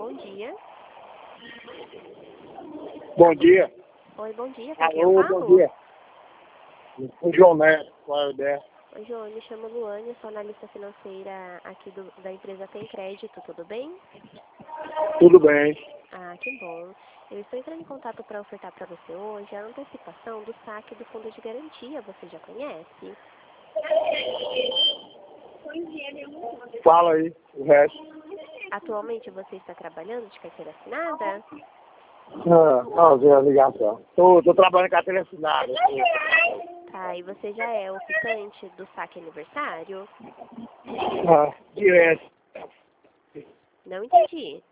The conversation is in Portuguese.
bom dia. Bom dia. Oi, bom dia. Com quem Alô, eu falo? bom dia. O João Neto, qual é a ideia? Oi, João. Me chamo Luane, sou analista financeira aqui da empresa Tem Crédito. Tudo bem? Tudo bem. Ah, que bom. Eu estou entrando em contato para ofertar para você hoje a antecipação do saque do fundo de garantia. Você já conhece? Fala aí o resto. Atualmente você está trabalhando de carteira assinada? Não, Zé, ligação. Tô trabalhando com a carteira assinada. Tá, e você já é o ficante do saque aniversário? Direto. Não entendi.